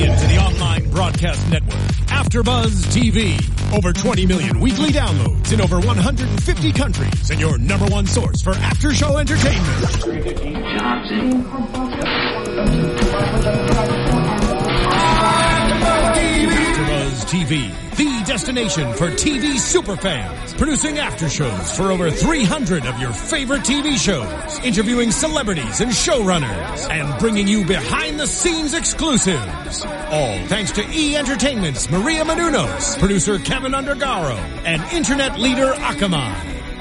into the online broadcast network, AfterBuzz TV. Over 20 million weekly downloads in over 150 countries, and your number one source for after-show entertainment. AfterBuzz TV, the destination for TV superfans, producing aftershows for over 300 of your favorite TV shows, interviewing celebrities and showrunners, and bringing you behind-the-scenes exclusives. All thanks to E! Entertainment's Maria Menounos, producer Kevin Undergaro, and internet leader Akamai.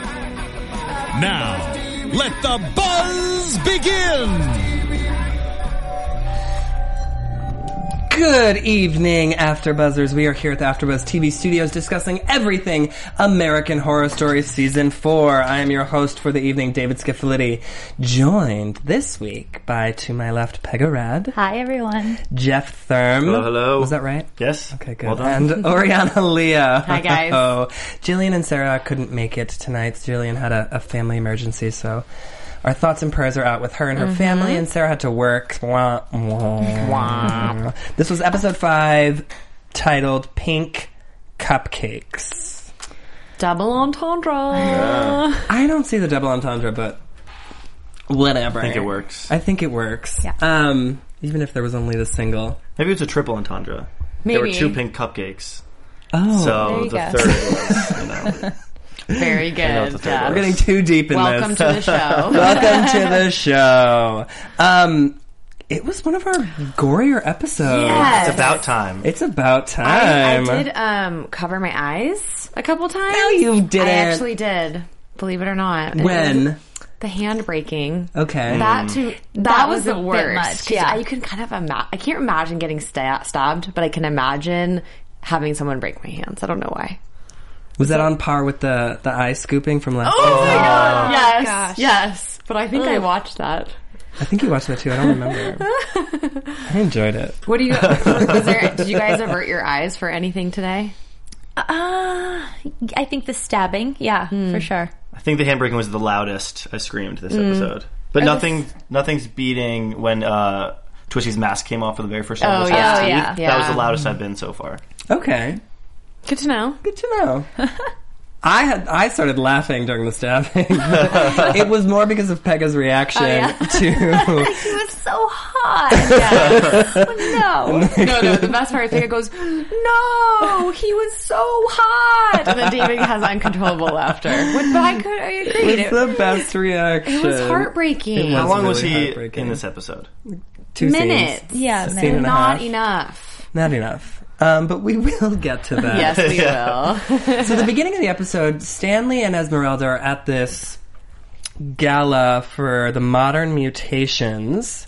Now, let the buzz begin! Good evening, AfterBuzzers. We are here at the AfterBuzz TV studios discussing everything American Horror Story Season 4. I am your host for the evening, David Scaffoliti, joined this week by, to my left, Pega Rad. Hi, everyone. Jeff Thurm. Hello, hello. Was that right? Yes. Okay, good. Well done. And Oriana Leah. Hi, guys. Oh, Jillian and Sarah couldn't make it tonight. Jillian had a family emergency, so our thoughts and prayers are out with her and her family, and Sarah had to work. Wah, wah. This was episode 5, titled Pink Cupcakes. Double entendre. Yeah. I don't see the double entendre, but whatever. I think it works. I think it works. Yeah. Even if there was only the single. Maybe it's a triple entendre. Maybe. There were 2 pink cupcakes. Oh. So the go. third was, Very good. third Jeff. We're getting too deep in Welcome this. to the show. Welcome to the show. It was one of our gorier episodes. Yes. It's about time. It's about I time. did cover my eyes a couple times. No, you didn't. I actually did. Believe it or not. When? The hand breaking. Okay. That was the a bit worst. much, 'Cause yeah. You can kind of I can't imagine getting stabbed, but I can imagine having someone break my hands. I don't know why. Was that on par with the eye scooping from last Oh season? my god! Yes, gosh. yes. But I think I watched that. I think you watched that too. I don't remember. I enjoyed it. What do you? Did you guys avert your eyes for anything today? I think the stabbing, for sure. I think the handbraking was the loudest I screamed this episode. But nothing's beating when Twisty's mask came off for the very first time. Oh, with yeah. his teeth. Yeah. That was the loudest I've been so far. Okay. Good to know. Good to know. I started laughing during the stabbing. It was more because of Pega's reaction to... He was so hot. No. The best part is Pega goes, "No, he was so hot," and then David has uncontrollable laughter. But I agreed. It's the best reaction. It was heartbreaking. How long was really he heartbreaking. in this episode? 2 Minutes. scenes. Yeah, A scene and a Not half. enough. Not enough. But we will get to that. Yes, we will. So the beginning of the episode, Stanley and Esmeralda are at this gala for the Modern Mutations.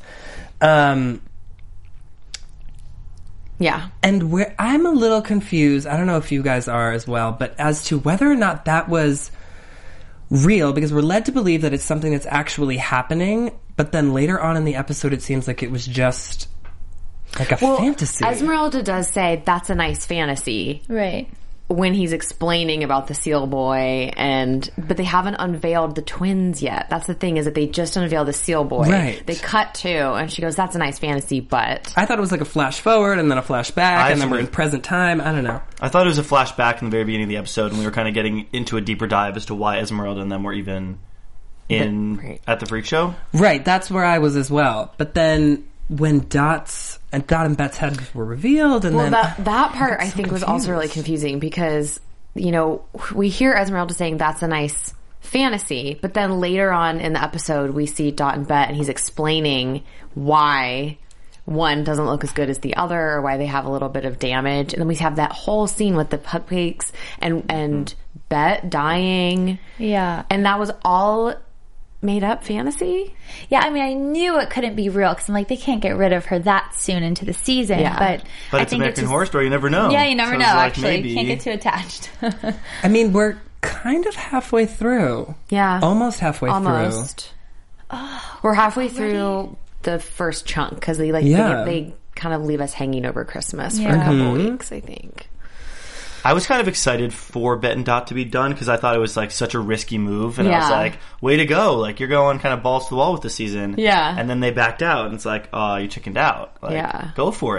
Yeah. And I'm a little confused. I don't know if you guys are as well, but as to whether or not that was real, because we're led to believe that it's something that's actually happening, but then later on in the episode it seems like it was just like a fantasy. Esmeralda does say that's a nice fantasy. Right. When he's explaining about the Seal Boy, but they haven't unveiled the twins yet. That's the thing, is that they just unveiled the Seal Boy. Right. They cut to, and she goes, "That's a nice fantasy, but..." I thought it was like a flash forward and then a flash back and then we're in present time. I don't know. I thought it was a flashback in the very beginning of the episode, and we were kind of getting into a deeper dive as to why Esmeralda and them were even at the freak show. Right, that's where I was as well. But then when Dot and Bet's heads were revealed, and then that part I think was also confused. really confusing because, we hear Esmeralda saying that's a nice fantasy, but then later on in the episode we see Dot and Bet and he's explaining why one doesn't look as good as the other, or why they have a little bit of damage, and then we have that whole scene with the cupcakes and Bet dying. Yeah. And that was all made up fantasy? Yeah, I mean, I knew it couldn't be real because I'm like, they can't get rid of her that soon into the season. Yeah. But I It's think American just, Horror Story. You never know. Yeah, you never So know, it's like, actually. maybe- Can't get too attached. I mean, we're kind of halfway through. Yeah. Almost halfway Almost. We're halfway through the first chunk because they they kind of leave us hanging over Christmas for a couple weeks, I think. I was kind of excited for Bet and Dot to be done because I thought it was like such a risky move, and I was Yeah. like, "Way to go! Like you're going kind of balls to the wall with the season." Yeah. And then they backed out, and it's like, "Oh, you chickened out. Like, Yeah. go for it."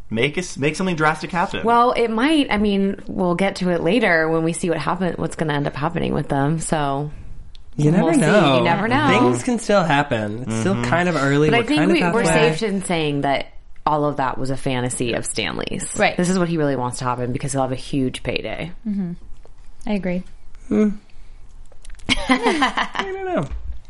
make something drastic happen. Well, it might. I mean, we'll get to it later when we see what's going to end up happening with them. So you never we'll know. See. You never know. Things can still happen. It's still kind of early. But I think kind of we're halfway. safe in saying that all of that was a fantasy of Stanley's. Right. This is what he really wants to happen because he'll have a huge payday. I agree. I don't know.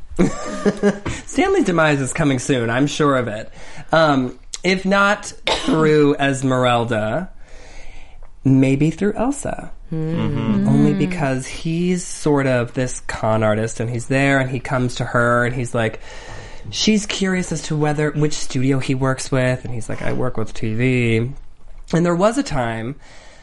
Stanley's demise is coming soon. I'm sure of it. If not through Esmeralda, maybe through Elsa. Only because he's sort of this con artist, and he's there, and he comes to her, and he's like, she's curious as to which studio he works with, and he's like, I work with TV. And there was a time,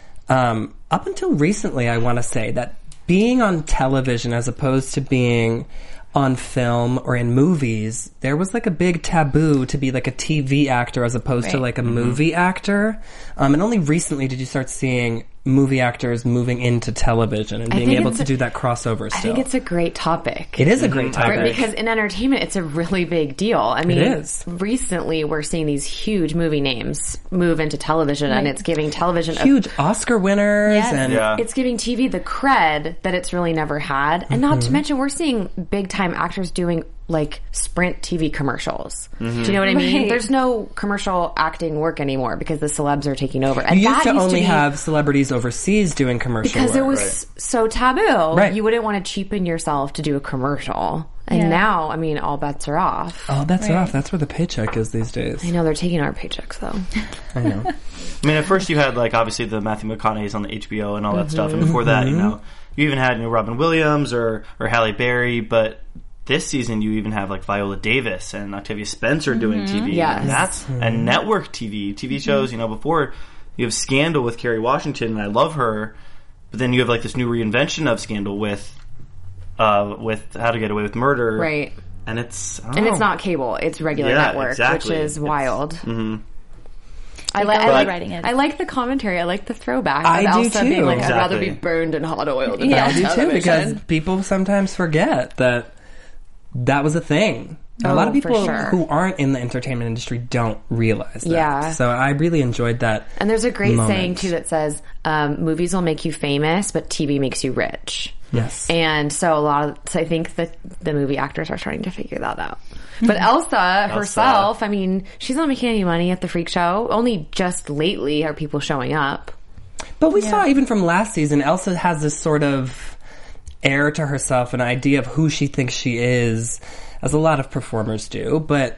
up until recently, I want to say, that being on television as opposed to being on film or in movies, there was like a big taboo to be like a TV actor as opposed to like a movie actor. And only recently did you start seeing movie actors moving into television and being able to do that crossover still. I think it's a great topic. It is a great topic. Because in entertainment, it's a really big deal. I mean, It is. Recently we're seeing these huge movie names move into television, and it's giving television Huge Oscar winners Yes. and it's giving TV the cred that it's really never had. And not to mention, we're seeing big time actors doing like Sprint TV commercials. Do you know what I mean? Right. There's no commercial acting work anymore because the celebs are taking over. And you used that to only be have celebrities overseas doing commercial because work. it was so taboo. Right. You wouldn't want to cheapen yourself to do a commercial. And Yeah. now, I mean, all bets are off. Oh, that's off. That's where the paycheck is these days. I know they're taking our paychecks though. I know. I mean, at first you had like obviously the Matthew McConaughey's on the HBO and all that stuff, and before that, you even had Robin Williams or Halle Berry, but this season you even have like Viola Davis and Octavia Spencer doing TV. Yes. And that's and network TV shows. Before you have Scandal with Kerry Washington, and I love her, but then you have like this new reinvention of Scandal with How to Get Away with Murder, Right. And it's It's not cable; it's regular network, exactly. which is wild. I like writing it. I like the commentary. I like the throwback. I of do Elsa too. being like, I'd rather Exactly. be burned in hot oil than Yeah. on I do too, television. because people sometimes forget that was a thing. A lot of for people sure. who aren't in the entertainment industry don't realize that. Yeah. So I really enjoyed that. And there's a great moment. saying too that says, "Movies will make you famous, but TV makes you rich." Yes. And so I think that the movie actors are starting to figure that out. But Elsa herself, I mean, she's not making any money at the freak show. Only just lately are people showing up. But we saw even from last season, Elsa has this sort of air to herself, an idea of who she thinks she is, as a lot of performers do. But,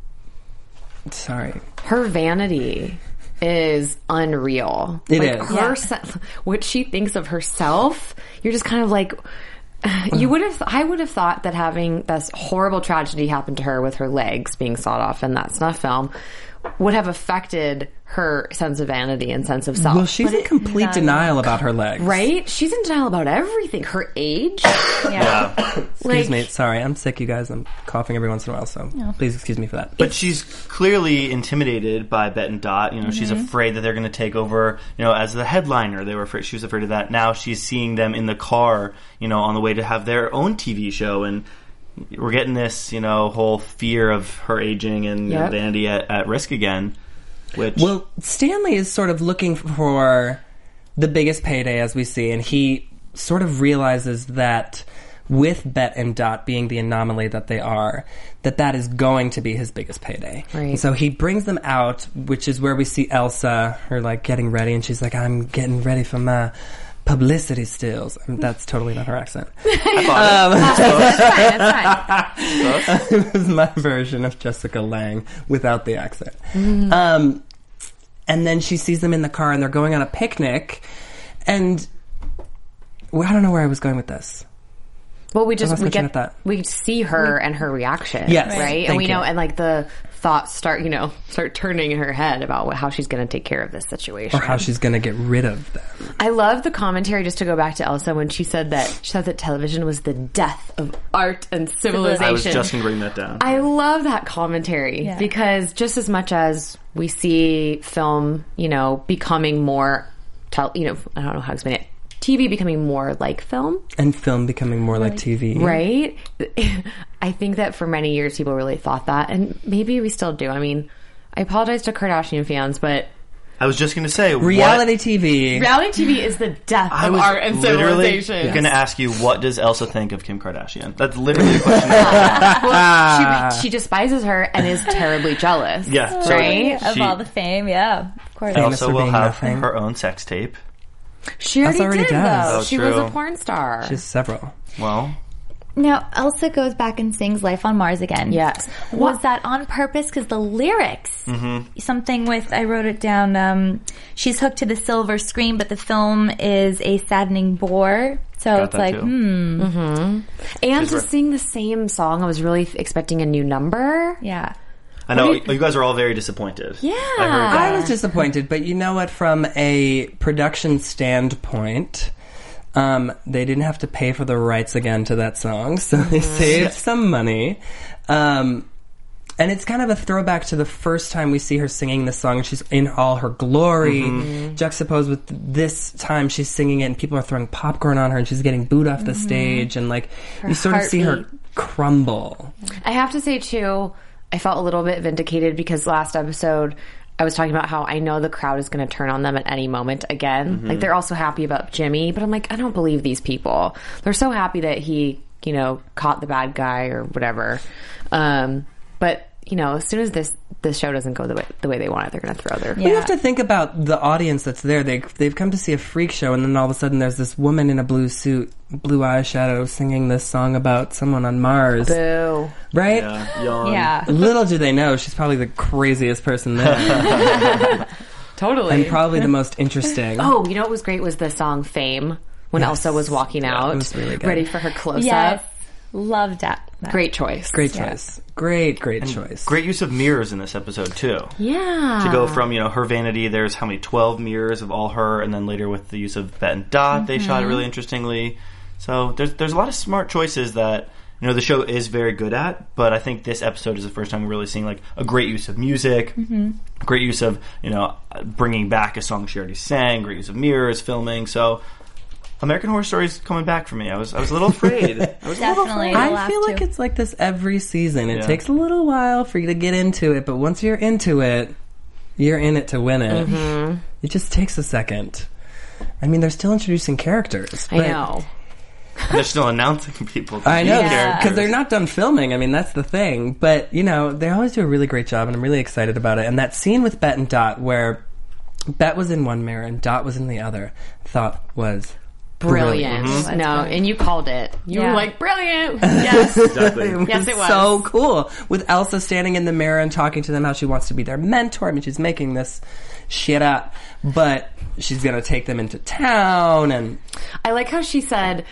sorry. Her vanity is unreal. It like is. What she thinks of herself, you're just kind of like, I would have thought that having this horrible tragedy happen to her with her legs being sawed off in that snuff film would have affected her sense of vanity and sense of self. Well, she's in complete denial about her legs. Right? She's in denial about everything. Her age. Yeah. Excuse me. Sorry, I'm sick, you guys. I'm coughing every once in a while, so please excuse me for that. But she's clearly intimidated by Bet and Dot. She's afraid that they're going to take over, as the headliner. She was afraid of that. Now she's seeing them in the car, on the way to have their own TV show. And we're getting this, whole fear of her aging and vanity at risk again. Well, Stanley is sort of looking for the biggest payday, as we see, and he sort of realizes that with Bet and Dot being the anomaly that they are, that is going to be his biggest payday. Right. And so he brings them out, which is where we see Elsa, her like getting ready, and she's like, I'm getting ready for my publicity stills. I mean, that's totally not her accent. That's fine. It was my version of Jessica Lange without the accent. And then she sees them in the car and they're going on a picnic. And I don't know where I was going with this. Well, we lost my train of thought. we see her and her reaction, Yes, right? thank And we know, you. and like the thoughts start turning in her head about how she's going to take care of this situation, Or how she's going to get rid of them. I love the commentary. Just to go back to Elsa, when she said that television was the death of art and civilization. I was just going to bring that down. I love that commentary Yeah. because just as much as we see film, becoming more, I don't know how to explain it. TV becoming more like film, And film becoming more like TV. right? I think that for many years people really thought that, and maybe we still do. I mean, I apologize to Kardashian fans, but I was just going to say, reality TV. Reality TV is the death I of was art and literally civilization. going to ask you, what does Elsa think of Kim Kardashian? That's literally the question. Well, she despises her and is terribly jealous. Yeah, right? Of all the fame, yeah, of course. Famous Elsa for will being have nothing. her own sex tape. She already, Elsa already did, does. though. Oh, she true. was a porn star. She has several. Well, Now, Elsa goes back and sings Life on Mars again. Yes. Was that on purpose? Because the lyrics, something with, I wrote it down, she's hooked to the silver screen, but the film is a saddening bore. So Got it's that like, too. And to sing the same song, I was really expecting a new number. yeah. I know you guys are all very disappointed. Yeah. I heard that. I was disappointed, but you know what? From a production standpoint, they didn't have to pay for the rights again to that song, so they saved some money. And it's kind of a throwback to the first time we see her singing this song, and she's in all her glory, juxtaposed with this time she's singing it, and people are throwing popcorn on her, and she's getting booed off the stage, and like you sort of see her crumble. I have to say, too, I felt a little bit vindicated because last episode I was talking about how I know the crowd is going to turn on them at any moment again. Like, they're also happy about Jimmy, but I'm like, I don't believe these people. They're so happy that he, caught the bad guy or whatever. But, as soon as this show doesn't go the way they want it, they're going to throw their... Well, you have to think about the audience that's there. They've come to see a freak show, and then all of a sudden there's this woman in a blue suit, blue eyeshadow, singing this song about someone on Mars. Boo. Right? Yeah, yawn. Yeah. Little do they know, she's probably the craziest person there. Totally. And probably the most interesting. Oh, you know what was great was the song Fame when Yes. Elsa was walking out, it was really good. ready for her close-up. Yes. Loved that. Great choice. Great choice. Great choice. Great use of mirrors in this episode, too. Yeah. To go from, her vanity, there's how many, 12 mirrors of all her, and then later with the use of Bet and Dot, they shot it really interestingly. So there's a lot of smart choices that, the show is very good at, but I think this episode is the first time we're really seeing, like, a great use of music, great use of, bringing back a song she already sang, great use of mirrors, filming, so... American Horror Story's coming back for me. I was a little afraid. Definitely. I feel like it's like this every season. It takes a little while for you to get into it, but once you're into it, you're in it to win it. It just takes a second. I mean, they're still introducing characters. I know. They're still announcing people. I know, characters. because they're not done filming. I mean, that's the thing. But, they always do a really great job, and I'm really excited about it. And that scene with Bet and Dot, where Bet was in one mirror and Dot was in the other, I thought was... Brilliant. Mm-hmm. No, and you called it. You Yeah. were like, brilliant. Yes. Exactly. Yes, it was. So cool. With Elsa standing in the mirror and talking to them how she wants to be their mentor. I mean, she's making this shit up, but she's going to take them into town. And I like how she said,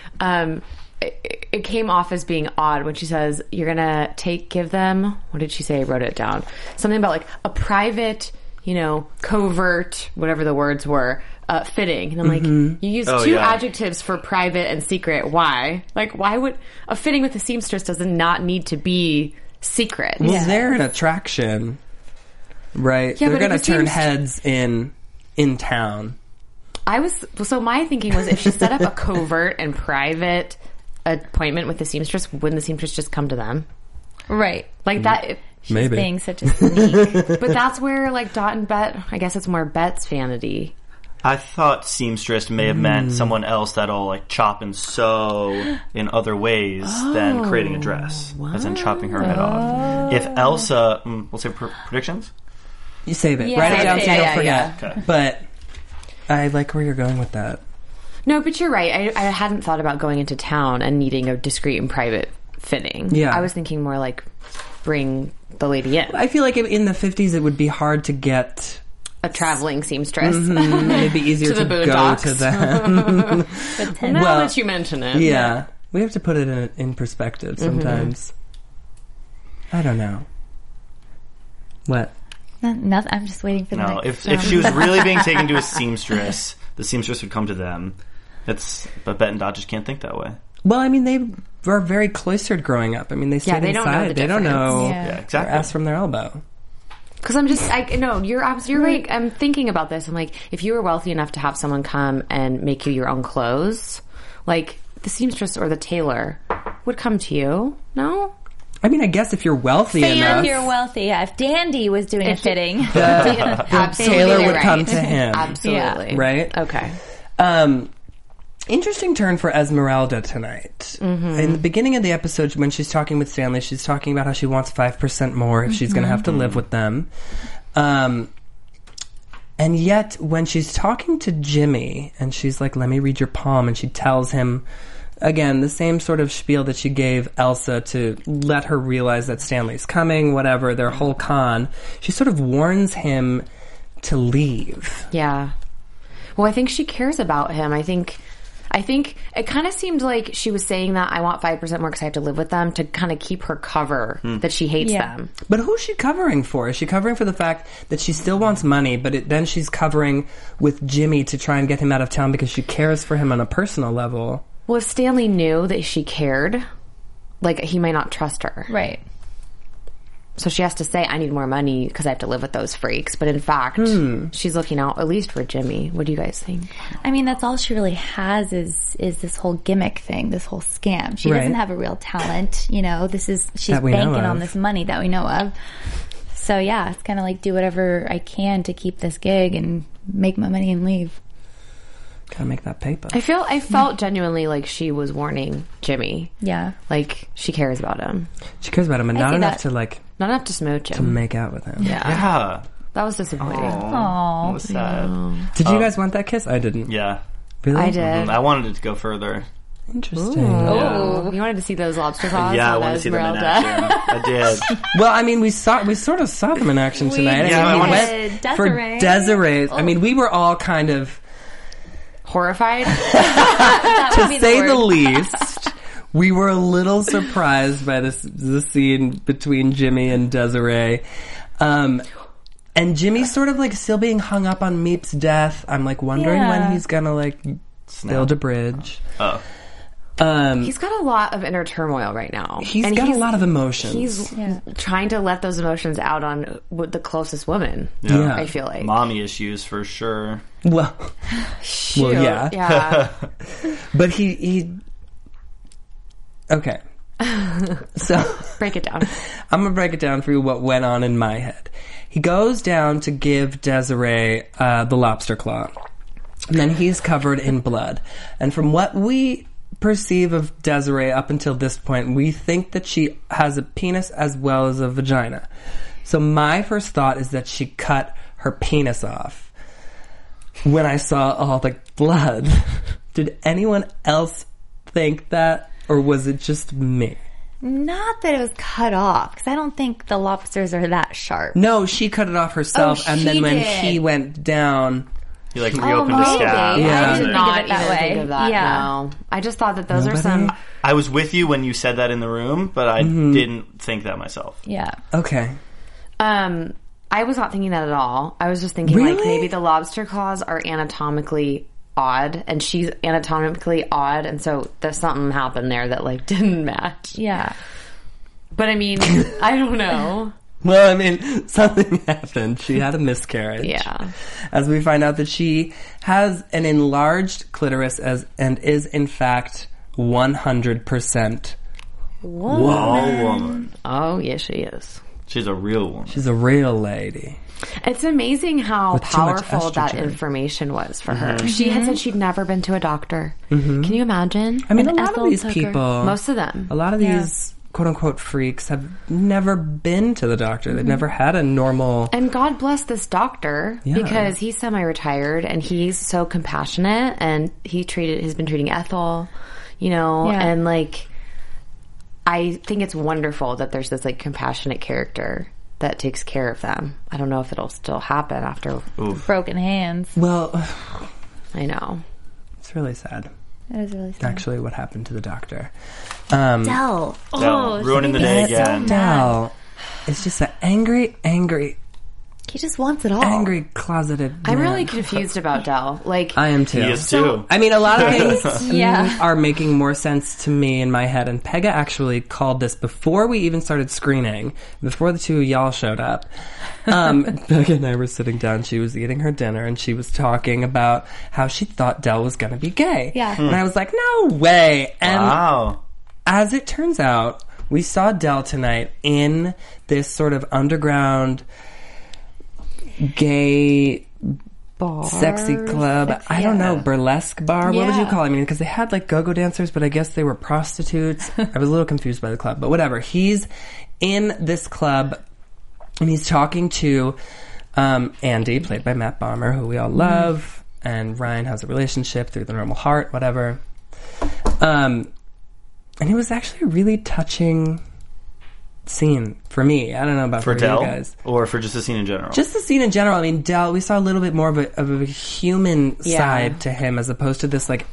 it came off as being odd when she says, you're going to give them, what did she say? I wrote it down. Something about like a private, covert, whatever the words were, fitting. And I'm like, you used two adjectives for private and secret. Why? Like, why would a fitting with a seamstress does not need to be secret? well, they're an attraction, right? Yeah, they're but going to it turn seems- heads in town. So my thinking was if she set up a covert and private appointment with the seamstress, wouldn't the seamstress just come to them? Right. Like that... She's Maybe. being such a sneak. But that's where, like, Dot and Bet, I guess it's more Bet's vanity. I thought seamstress may have meant someone else that'll like chop and sew in other ways than creating a dress, as in chopping her head off. If Elsa, we'll say predictions. You save it. Yeah, Write it save down it. so you don't Yeah, forget. yeah. Okay. But I like where you're going with that. No, but you're right. I hadn't thought about going into town and needing a discreet and private fitting. Yeah. I was thinking more like bring the lady in. I feel like in the 50s it would be hard to get... A traveling seamstress. It'd be easier To to, the go boondocks. to them. But Now Well, that you mention it. Yeah. We have to put it in perspective sometimes. I don't know. What? nothing. I'm just waiting for the No, next if she was really being taken to a seamstress, the seamstress would come to them. But Bet and Dot just can't think that way. Well, I mean, they were very cloistered growing up. I mean, they stayed they don't know inside. the They don't know difference. Yeah, their exactly. ass from their elbow. Because you're right. I'm thinking about this. I'm like, if you were wealthy enough to have someone come and make you your own clothes, like the seamstress or the tailor would come to you. No? I mean, I guess if you're wealthy If enough, you're wealthy, yeah. If Dandy was doing a fitting. Taylor would come to him. Absolutely. Right? Okay. Interesting turn for Esmeralda tonight. In the beginning of the episode, when she's talking with Stanley, she's talking about how she wants 5% more if she's going to have to live with them. And yet, when she's talking to Jimmy, and she's like, let me read your palm, and she tells him, again, the same sort of spiel that she gave Elsa to let her realize that Stanley's coming, whatever, their whole con, she sort of warns him to leave. Yeah. Well, I think she cares about him. I think it kind of seemed like she was saying that I want 5% more because I have to live with them to kind of keep her cover that she hates them. But who's she covering for? Is she covering for the fact that she still wants money, but then she's covering with Jimmy to try and get him out of town because she cares for him on a personal level? Well, if Stanley knew that she cared, like, he might not trust her. Right. So she has to say, I need more money because I have to live with those freaks. But in fact, she's looking out at least for Jimmy. What do you guys think? I mean, that's all she really has is this whole gimmick thing, this whole scam. She doesn't have a real talent, you know. She's banking on this money that we know of. So yeah, it's kind of like do whatever I can to keep this gig and make my money and leave. Gotta make that paper. I felt genuinely like she was warning Jimmy. Yeah. Like, she cares about him. She cares about him, and not enough to Not enough to smooch him. to make out with him. Yeah. That was disappointing. Aww. That was sad. Did you guys want that kiss? I didn't. Yeah. Really? I did. I wanted it to go further. Interesting. Oh, you wanted to see those lobster claws? Yeah, I on wanted to see them in Esmeralda. action. I did. Well, I mean, we sort of saw them in action tonight. Yeah, I mean, I we wanted- went for Desiree. I mean, we were all kind of, Horrified? to say the least, we were a little surprised by the scene between Jimmy and Desiree. And Jimmy's sort of like still being hung up on Meep's death. I'm like wondering when he's gonna like build a bridge. Oh. He's got a lot of inner turmoil right now. He's got a lot of emotions. He's trying to let those emotions out on the closest woman. Yeah. I feel like. Mommy issues for sure. Well, yeah. Yeah. But he okay. So Break it down. I'm gonna break it down for you what went on in my head. He goes down to give Desiree the lobster claw, and then he's covered in blood. And from what we perceive of Desiree up until this point, we think that she has a penis as well as a vagina. So my first thought is that she cut her penis off when I saw all the blood. Did anyone else think that, or was it just me? Not that it was cut off, because I don't think the lobsters are that sharp. No, she cut it off herself, and then when he went down, He like reopened the scab. Yeah. I did Think not of it that even way. think of that. Yeah. No. I just thought that those Nobody? are some... I was with you when you said that in the room, but I didn't think that myself. Yeah. okay. I was not thinking that at all. I was just thinking like Really? maybe the lobster claws are anatomically odd and she's anatomically odd, and so there's something happened there that like didn't match. Yeah. But I mean, I don't know. Well, I mean, something happened. She had a miscarriage. Yeah. As we find out that she has an enlarged clitoris and is in fact 100%. Whoa, woman. Oh, yes, she is. She's a real woman. She's a real lady. It's amazing how With too much powerful that estrogen. information was for her. She had said she'd never been to a doctor. Mm-hmm. Can you imagine? I mean, And a lot Ethel of these took her. people, Most of them. a lot of these quote-unquote freaks have never been to the doctor. They've never had a normal... And God bless this doctor Yeah. because he's semi-retired and he's so compassionate and he's been treating Ethel, you know, Yeah. and like, I think it's wonderful that there's this like compassionate character that takes care of them. I don't know if it'll still happen after. Broken hands. Well, I know. it's really sad, That is really sad. actually, what happened to the doctor. Dell. Dell, Oh, ruining the day again. Dell is just an angry, He just wants it all. closeted I'm man. really confused about Dell. Like, I am too. He is too. I mean, a lot of things Yeah. are making more sense to me in my head, and Pega actually called this before we even started screening, before the two of y'all showed up. Pega and I were sitting down, she was eating her dinner, and she was talking about how she thought Dell was going to be gay. Yeah. And I was like, no way! And Wow. as it turns out, We saw Del tonight in this sort of underground gay Bar, sexy club. I don't know, burlesque bar. What would you call it? I mean, because they had like go-go dancers, but I guess they were prostitutes. I was a little confused by the club, but whatever. He's in this club and he's talking to Andy, played by Matt Bomer, who we all love, and Ryan has a relationship through the normal heart, whatever. And it was actually a really touching scene for me. I don't know about for Del, you guys, or for just the scene in general. Just the scene in general. I mean, Del, we saw a little bit more of a human side to him, as opposed to this like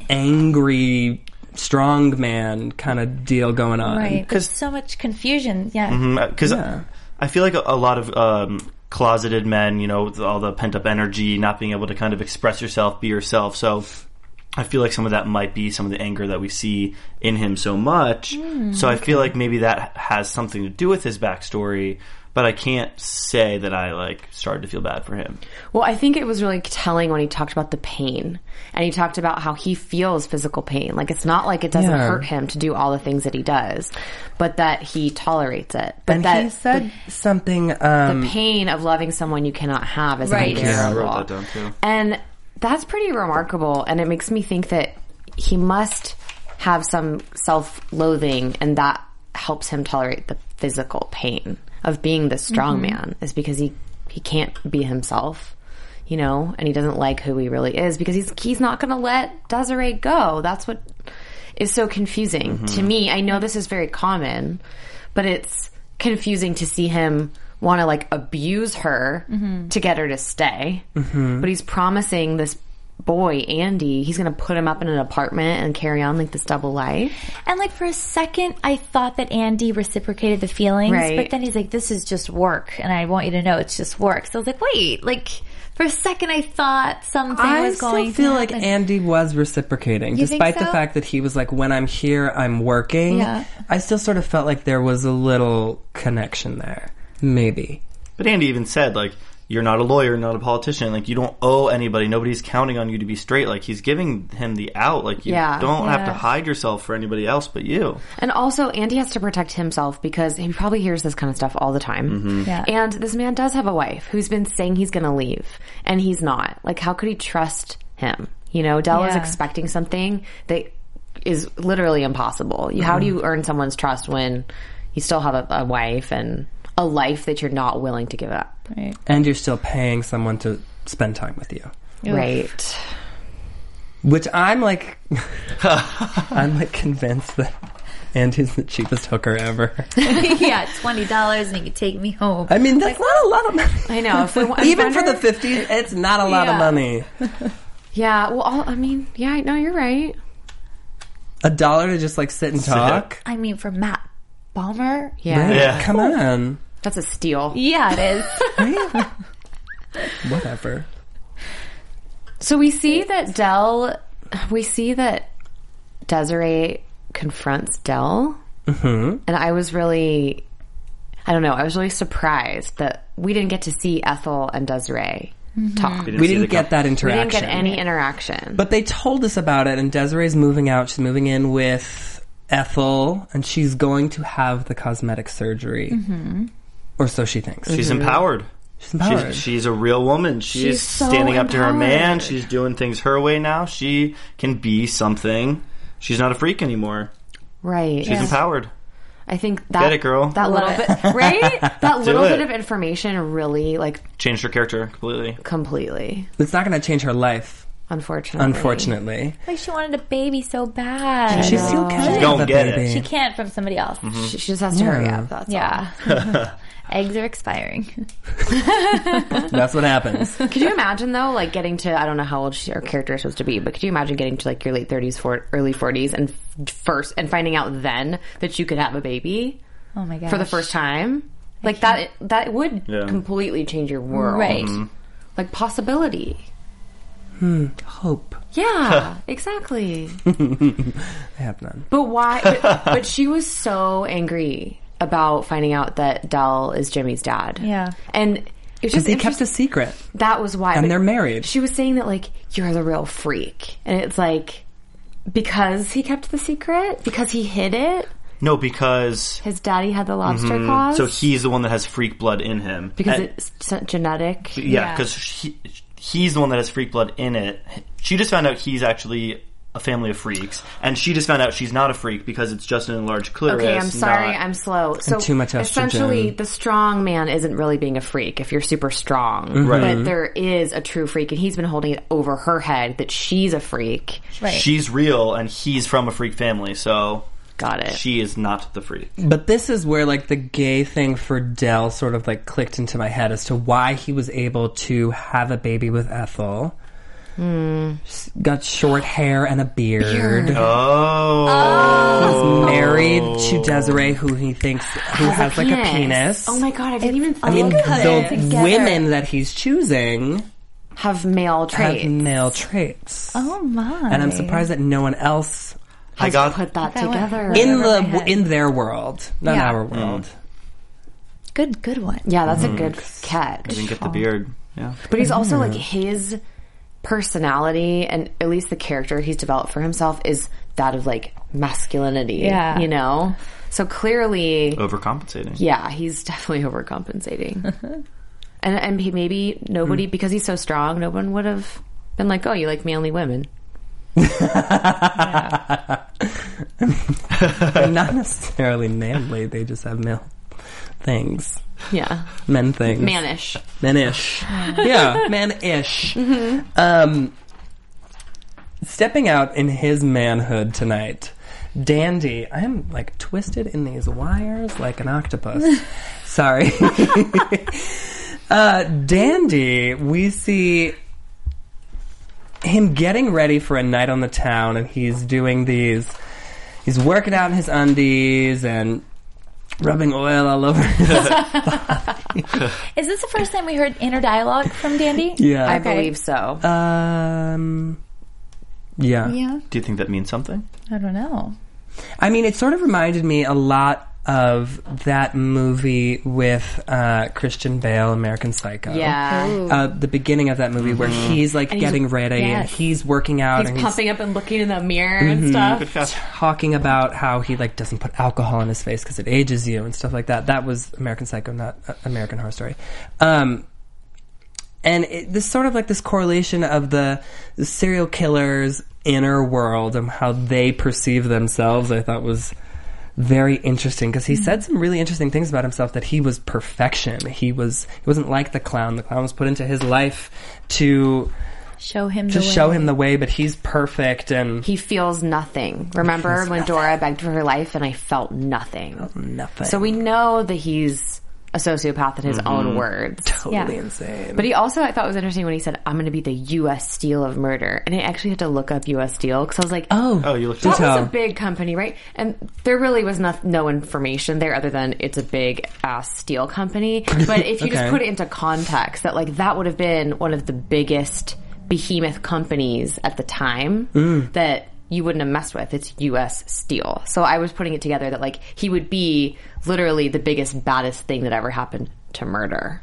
angry strong man kind of deal going on. Right. There's so much confusion. Yeah. Because I feel like a lot of closeted men, you know, with all the pent up energy, not being able to kind of express yourself, be yourself. So I feel like some of that might be some of the anger that we see in him so much. So I feel like maybe that has something to do with his backstory, but I can't say that I like started to feel bad for him. Well, I think it was really telling when he talked about the pain, and he talked about how he feels physical pain. Like, it's not like it doesn't hurt him to do all the things that he does, but that he tolerates it. But and that he said something. The pain of loving someone you cannot have is unbearable. Yeah, I wrote that down too. And that's pretty remarkable, and it makes me think that he must have some self-loathing, and that helps him tolerate the physical pain of being the strong man, is because he can't be himself, you know, and he doesn't like who he really is, because he's not going to let Desiree go. That's what is so confusing to me. I know this is very common, but it's confusing to see him want to like abuse her to get her to stay. But he's promising this boy, Andy, he's going to put him up in an apartment and carry on like this double life. And like for a second, I thought that Andy reciprocated the feelings, but then he's like, this is just work, and I want you to know it's just work. So I was like, wait, like for a second I thought something was going to I still feel like Andy was reciprocating, despite the fact that he was like, when I'm here, I'm working. I still sort of felt like there was a little connection there. Maybe. But Andy even said, like, you're not a lawyer, not a politician. Like, you don't owe anybody. Nobody's counting on you to be straight. Like, he's giving him the out. Like, you don't have to hide yourself for anybody else but you. And also, Andy has to protect himself because he probably hears this kind of stuff all the time. And this man does have a wife who's been saying he's going to leave, and he's not. Like, how could he trust him? You know, Del is expecting something that is literally impossible. How do you earn someone's trust when you still have a wife and a life that you're not willing to give up? Right. And you're still paying someone to spend time with you. Right. Which I'm like, I'm like convinced that Andy's the cheapest hooker ever. Yeah, $20 and you can take me home. I mean, that's not a lot of money. I know. Even for the 50s, it's not a lot of money. Yeah, well, I mean, yeah, no, you're right. $1 to just like sit and talk? I mean, for Matt Bomer? Yeah. Come on. That's a steal. Yeah, it is. Right? Whatever. So we see that Desiree confronts Del. And I was really surprised that we didn't get to see Ethel and Desiree talk. We didn't get that interaction. We didn't get any interaction. But they told us about it, and Desiree's moving out. She's moving in with Ethel, and she's going to have the cosmetic surgery. Or so she thinks. She's empowered. She's empowered. She's a real woman. She's so standing up to her man. She's doing things her way now. She can be something. She's not a freak anymore. Right. She's empowered. I think that... Get it, girl. That little bit... Right? That little bit of information really, like... changed her character completely. Completely. It's not going to change her life. Unfortunately. Like, she wanted a baby so bad. She still can. She's gonna get it. She can't from somebody else. She just has to hurry up. That's all. Eggs are expiring. That's what happens. Could you imagine, though, like getting to, I don't know how old her character is supposed to be, but could you imagine getting to like your late 30s, early 40s and finding out then that you could have a baby? Oh my gosh. For the first time? Like that would completely change your world. Right. Like possibility. Hope. Yeah, exactly. I have none. But why? But she was so angry about finding out that Del is Jimmy's dad. Yeah. And because he kept a secret. That was why. And they're married. She was saying that, like, you're the real freak. And it's like, because he kept the secret? Because he hid it? No, because his daddy had the lobster claws. So he's the one that has freak blood in him. Because it's genetic. Yeah, because he's the one that has freak blood in it. She just found out he's actually a family of freaks, and she just found out she's not a freak because it's just an enlarged clitoris. Okay, I'm sorry, I'm slow. So too much estrogen. Essentially, the strong man isn't really being a freak if you're super strong. Right. But there is a true freak, and he's been holding it over her head that she's a freak. Right. She's real, and he's from a freak family, so... Got it. She is not the freak. But this is where, like, the gay thing for Del sort of, like, clicked into my head as to why he was able to have a baby with Ethel. She's got short hair and a beard. Oh. He's married to Desiree, who he thinks has like a penis. Oh my god, I didn't even think I mean, of the women that he's choosing have male traits. Have male traits. Oh my! And I'm surprised that no one else has put that together in their world, not our world. Good one. Yeah, that's a good catch. I didn't get the beard. Yeah, but he's also like his personality, and at least the character he's developed for himself is that of like masculinity. Yeah, you know. So clearly, overcompensating. Yeah, he's definitely overcompensating. and maybe nobody, because he's so strong, no one would have been like, "Oh, you like manly women." Not necessarily manly. They just have male things. Yeah. Men things. Manish. Yeah, man-ish. Stepping out in his manhood tonight, Dandy, I am like twisted in these wires like an octopus. Sorry. Dandy, we see him getting ready for a night on the town, and he's doing he's working out in his undies and rubbing oil all over his body. Is this the first time we heard inner dialogue from Dandy? Yeah. I believe so. Yeah. Do you think that means something? I don't know. I mean, it sort of reminded me a lot of that movie with Christian Bale, American Psycho. Yeah. The beginning of that movie where he's like getting ready and he's working out. He's pumping up and looking in the mirror and stuff. Talking about how he like doesn't put alcohol in his face because it ages you and stuff like that. That was American Psycho, not American Horror Story. And this sort of like this correlation of the serial killer's inner world and how they perceive themselves, I thought was very interesting, because he said some really interesting things about himself, that he was perfection. He wasn't like the clown. The clown was put into his life to show him the way, but he's perfect, and he feels nothing. Remember when Dora begged for her life and I felt nothing? Nothing. So we know that he's a sociopath in his own words. Totally insane. But he also, I thought, was interesting when he said, "I'm going to be the U.S. Steel of murder." And I actually had to look up U.S. Steel because I was like, oh, you looked that was a big company, right? And there really was no information there other than it's a big ass steel company. But if you just put it into context, that like that would have been one of the biggest behemoth companies at the time that you wouldn't have messed with. It's U.S. Steel. So I was putting it together that like he would be literally the biggest, baddest thing that ever happened to murder.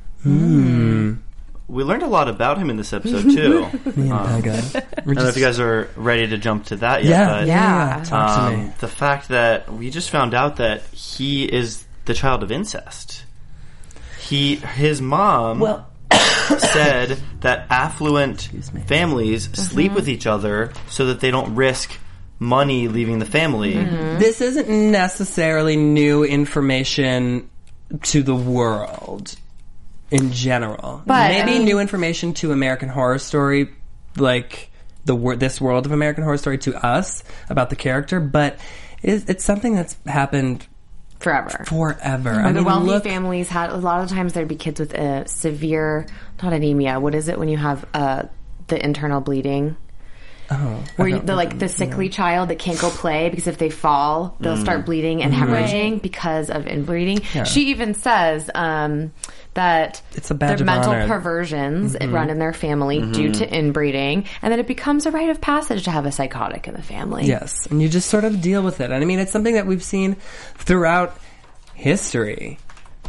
We learned a lot about him in this episode too. I don't know if you guys are ready to jump to that yet. But, talk to me. The fact that we just found out that he is the child of incest. His mom said that affluent families sleep with each other so that they don't risk money leaving the family. This isn't necessarily new information to the world in general. But maybe new information to American Horror Story, like this world of American Horror Story to us about the character, but it's something that's happened forever. I mean, the wealthy families had, a lot of times there'd be kids with a severe, not anemia, what is it when you have the internal bleeding? Where the sickly child that can't go play because if they fall, they'll start bleeding and hemorrhaging because of inbreeding. Yeah. She even says that it's a badge their of mental honor. Perversions run in their family due to inbreeding, and that it becomes a rite of passage to have a psychotic in the family. Yes, and you just sort of deal with it. And I mean, it's something that we've seen throughout history.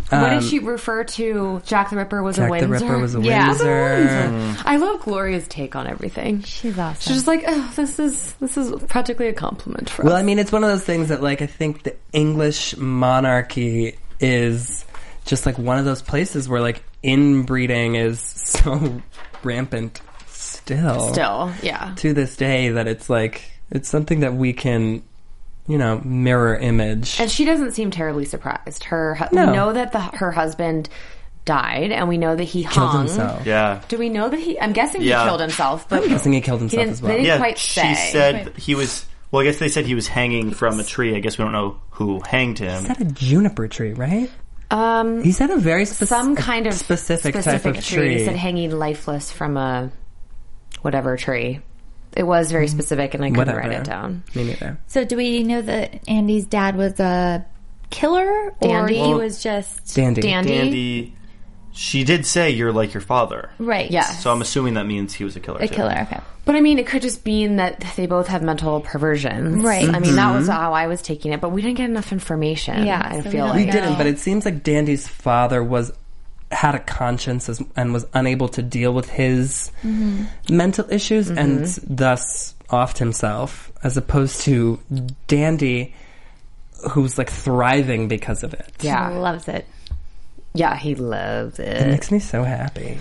What did she refer to? Jack the Ripper was a Windsor? Jack the Ripper was a Windsor. I love Gloria's take on everything. She's awesome. She's just like, oh, this is practically a compliment for us. Well, I mean, it's one of those things that, like, I think the English monarchy is just, like, one of those places where, like, inbreeding is so rampant still, yeah. to this day that it's, like, it's something that we can... mirror image. And she doesn't seem terribly surprised. We know that her husband died, and we know that he killed hung. himself. Yeah. Do we know that I'm guessing he killed himself, but... I'm guessing he killed himself as well. They didn't quite say. She said he was... Well, I guess they said he was hanging from a tree. I guess we don't know who hanged him. He said a juniper tree, right? He said a very some kind of specific type of tree. He said hanging lifeless from a whatever tree. It was very specific, and I couldn't write it down. Me neither. So do we know that Andy's dad was a killer? Dandy? Or he was just... Dandy. She did say, you're like your father. Right. Yes. So I'm assuming that means he was a killer, A killer, okay. But I mean, it could just mean that they both have mental perversions. Right. I mean, that was how I was taking it, but we didn't get enough information. Yeah, I so feel we like. We didn't, but it seems like Dandy's father had a conscience and was unable to deal with his mental issues and thus offed himself, as opposed to Dandy, who's like thriving because of it. Yeah. He loves it. Yeah, he loves it. It makes me so happy.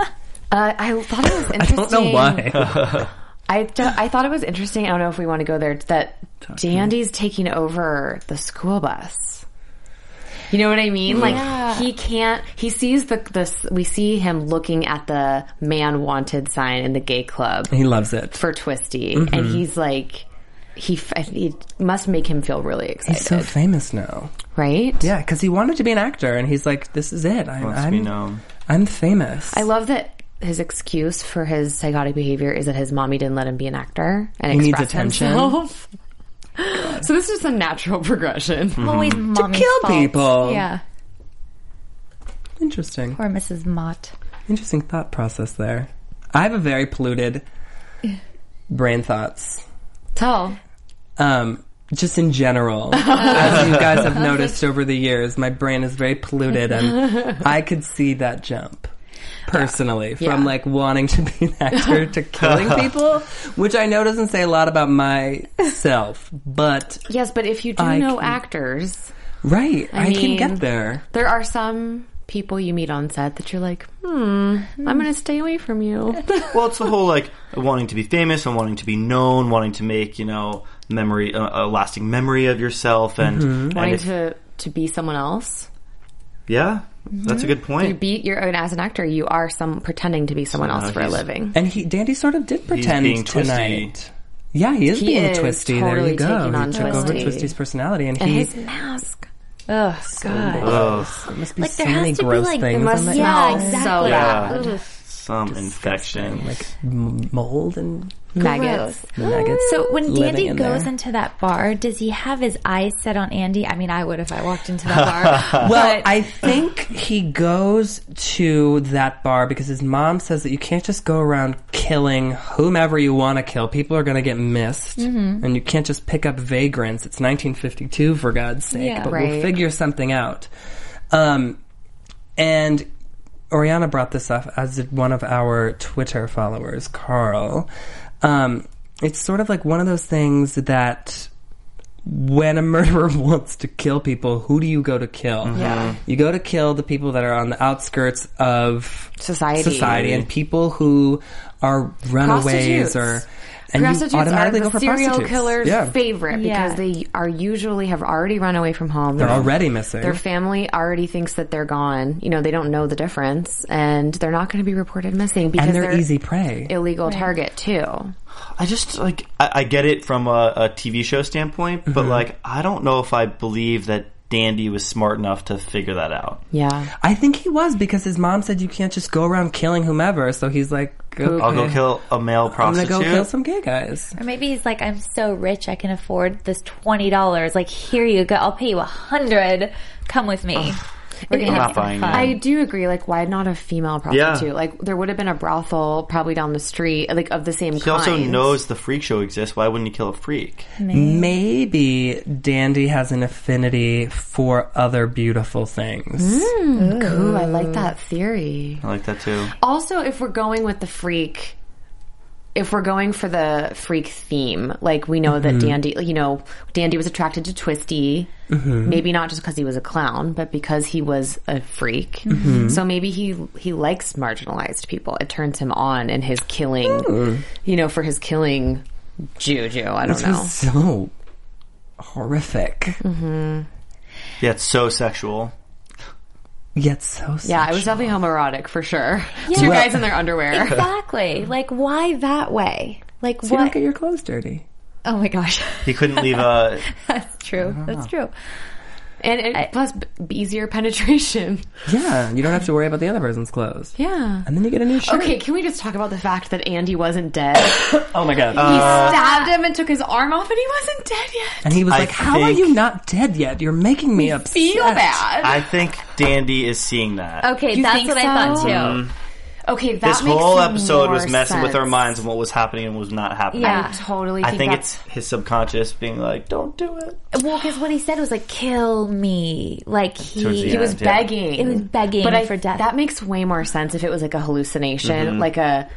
I thought it was interesting. I don't know why. I thought it was interesting. I don't know if we want to go there. That Dandy's taking over the school bus. You know what I mean? Like he can't. He sees we see him looking at the man wanted sign in the gay club. He loves it for Twisty, and he's like, he must make him feel really excited. He's so famous now, right? Yeah, because he wanted to be an actor, and he's like, "This is it. I'm famous." I love that. His excuse for his psychotic behavior is that his mommy didn't let him be an actor and he express needs attention. Himself. So this is a natural progression. Always mommy's to kill fault. people. Yeah. Interesting. Or Mrs. Mott. Interesting thought process there. I have a very polluted brain thoughts. Tell. Just in general, as you guys have noticed over the years, my brain is very polluted, and I could see that jump. Personally, from like wanting to be an actor to killing people, which I know doesn't say a lot about myself, but yes, but if you do know actors, right, I can get there. There are some people you meet on set that you're like, I'm going to stay away from you. Well, it's the whole like wanting to be famous and wanting to be known, wanting to make memory, a lasting memory of yourself, and wanting to be someone else. Yeah. That's a good point. As an actor, you are pretending to be someone else for a living. And Dandy sort of did pretend tonight. Yeah, he is being Twisty. Totally there you go. He took over Twisty's personality, and his mask. Oh God! It must be so many gross things. It must smell so bad. Yeah. Some infection, like mold and maggots. So when Dandy goes into that bar, does he have his eyes set on Andy? I mean, I would if I walked into that bar. Well, I think he goes to that bar because his mom says that you can't just go around killing whomever you want to kill. People are going to get missed, and you can't just pick up vagrants. It's 1952, for God's sake. Yeah, but we'll figure something out. And Oriana brought this up, as did one of our Twitter followers, Carl. It's sort of like one of those things that when a murderer wants to kill people, who do you go to kill? Yeah. You go to kill the people that are on the outskirts of society and people who are runaways or... And prostitutes you automatically are the go for serial killer's favorite because they are usually have already run away from home. They're already missing. Their family already thinks that they're gone. They don't know the difference, and they're not going to be reported missing because they're easy prey, illegal target too. I just I get it from a TV show standpoint, but I don't know if I believe that Dandy was smart enough to figure that out. Yeah. I think he was, because his mom said you can't just go around killing whomever, so he's like, okay, I'll go kill a male prostitute. I'm gonna go kill some gay guys. Or maybe he's like, I'm so rich I can afford this $20. Like, here you go. I'll pay you $100. Come with me. We're gonna have buying fun. I do agree. Like, why not a female prostitute? Yeah. Like, there would have been a brothel probably down the street, like of the same kind. He also knows the freak show exists. Why wouldn't he kill a freak? Maybe Dandy has an affinity for other beautiful things. Ooh, I like that theory. I like that too. Also, if we're going with the freak, if we're going for the freak theme, like we know that Dandy, Dandy was attracted to Twisty, maybe not just because he was a clown, but because he was a freak. So maybe he likes marginalized people. It turns him on in his killing, for his killing juju. I don't know. Was so horrific. Yeah, it's so sexual. Yet so sexual. Yeah, it was definitely homoerotic for sure. Two guys in their underwear. Exactly. Like, why that way? Like, So you what? don't get your clothes dirty. Oh my gosh. He couldn't leave a... That's true. That's true. And plus, easier penetration. Yeah, you don't have to worry about the other person's clothes. Yeah. And then you get a new shirt. Okay, can we just talk about the fact that Andy wasn't dead? Oh my god. He stabbed him and took his arm off, and he wasn't dead yet. And he was I like, how are think- you not dead yet? You're making me upset. Feel bad. I think Dandy is seeing that. Okay, You that's think what I thought too. Okay, that This makes whole episode was more messing with our sense. minds and what was happening and was not happening. Yeah. I totally I think that's... it's his subconscious being like, don't do it. Well, because what he said was like, "Kill me." Like Towards the He was end, yeah. begging. It was begging but for death. That makes way more sense if it was like a hallucination, like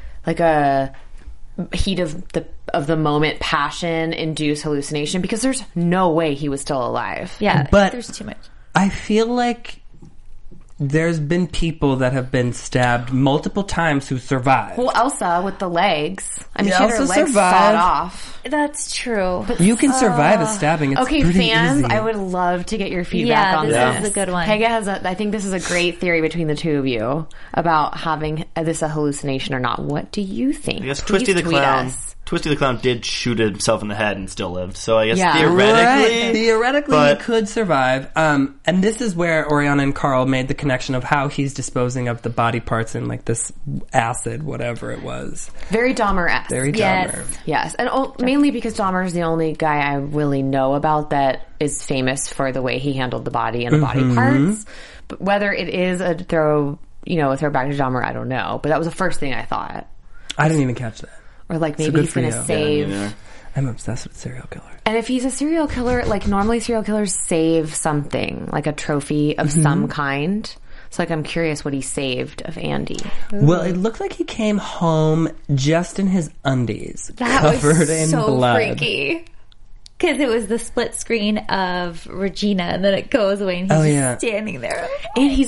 a heat of the moment, passion induced hallucination. Because there's no way he was still alive. Yeah, But- there's too much. I feel like there's been people that have been stabbed multiple times who survived. Well, Elsa with the legs. I mean, Yeah, she had her Elsa legs survived. sawed off. That's true. You can survive a stabbing. It's Okay, pretty fans, easy. I would love to get your feedback Yeah, on this this. is a good one. Pega has I think this is a great theory between the two of you about having this a hallucination or not. What do you think? I guess Please Twisty the tweet Clown. us. Twisty the Clown did shoot himself in the head and still lived. So I guess Yeah. theoretically, Right. Theoretically, but- he could survive. And this is where Oriana and Carl made the connection of how he's disposing of the body parts in like this acid, whatever it was. Very Dahmer-esque. Very Yes. Dahmer. Yes, and mainly because Dahmer is the only guy I really know about that is famous for the way he handled the body and the body parts. But whether it is a throwback to Dahmer, I don't know. But that was the first thing I thought. I didn't even catch that. Or like So maybe good he's for going you. to save. Yeah, I'm obsessed with serial killer. And if he's a serial killer, like normally serial killers save something, like a trophy of some kind. So like I'm curious what he saved of Andy. Well, it looked like he came home just in his undies, That covered was in so blood. freaky. Because it was the split screen of Regina, and then it goes away, and he's Oh, just yeah. standing there. And he's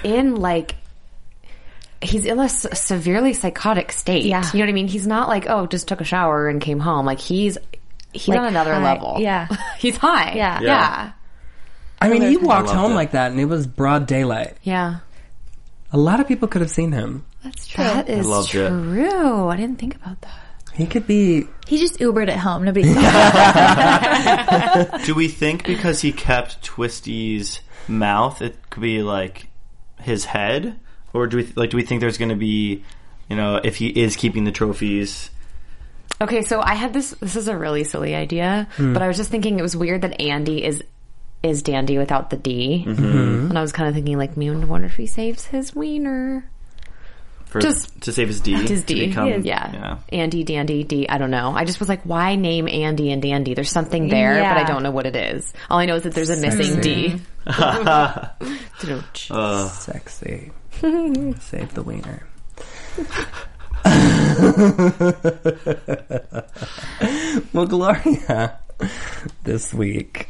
in a severely psychotic state. Yeah. You know what I mean? He's not like, oh, just took a shower and came home. Like he's Like on another high. level. Yeah. He's high. Yeah. Yeah. I mean, he walked loved home it. like that, and it was broad daylight. Yeah. A lot of people could have seen him. That's true. That is loved it. true. I didn't think about that. He could be. He just Ubered at home. Nobody saw him. Do we think because he kept Twisty's mouth, it could be like his head, or do we think there's going to be, if he is keeping the trophies? Okay, so I had this is a really silly idea, but I was just thinking it was weird that Andy is Dandy without the D. And I was kind of thinking like, I wonder if he saves his wiener. To save his D. His to D. become- Yeah. Andy, Dandy, D. I don't know. I just was like, why name Andy and Dandy? There's something there, Yeah. but I don't know what it is. All I know is that there's a missing D. Sexy. Save the wiener. Well, Gloria this week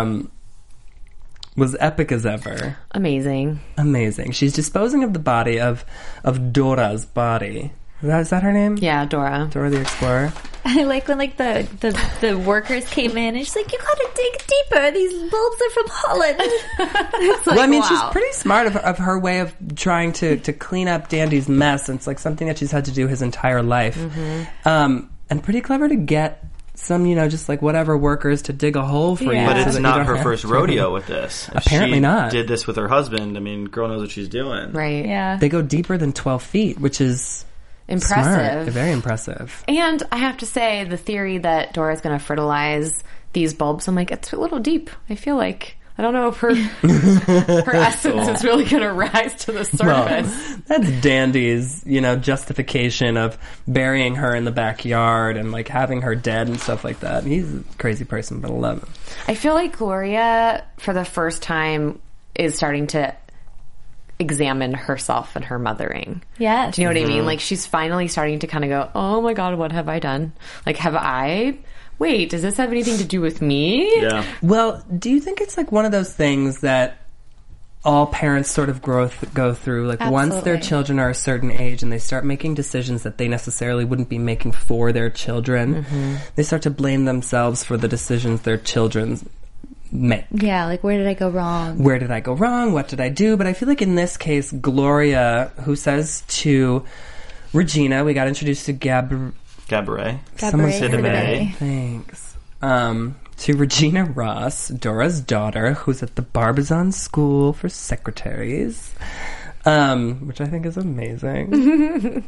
was epic as ever. Amazing. Amazing. She's disposing of the body of Dora's body. Is that her name? Yeah, Dora. Dora the Explorer. I like when like the workers came in, and she's like, "You gotta dig deeper. These bulbs are from Holland." It's like, Well, I mean, wow. she's pretty smart of her way of trying to clean up Dandy's mess. It's like something that she's had to do his entire life. And pretty clever to get some, just like whatever workers to dig a hole for you. Yeah. But so it's that you not don't her have first to. rodeo with this. If Apparently she not. did this with her husband. I mean, girl knows what she's doing. Right. Yeah. They go deeper than 12 feet, which is Impressive. smart. Very impressive. And I have to say, the theory that Dora's going to fertilize these bulbs, I'm like, it's a little deep. I feel like I don't know if her essence is really going to rise to the surface. Well, that's Dandy's, justification of burying her in the backyard and like having her dead and stuff like that. He's a crazy person, but I love him. I feel like Gloria, for the first time, is starting to examine herself and her mothering. Yes. Do you know what I mean? Like, she's finally starting to kind of go, oh my God, what have I done? Like, wait, does this have anything to do with me? Yeah. Well, do you think it's like one of those things that all parents sort of go through? Like, once their children are a certain age and they start making decisions that they necessarily wouldn't be making for their children, they start to blame themselves for the decisions their children make. Yeah, like, where did I go wrong? Where did I go wrong? What did I do? But I feel like in this case, Gloria, who says to Regina, we got introduced to Gabourey. Sidibe. Thanks. To Regina Ross, Dora's daughter, who's at the Barbizon School for Secretaries, which I think is amazing.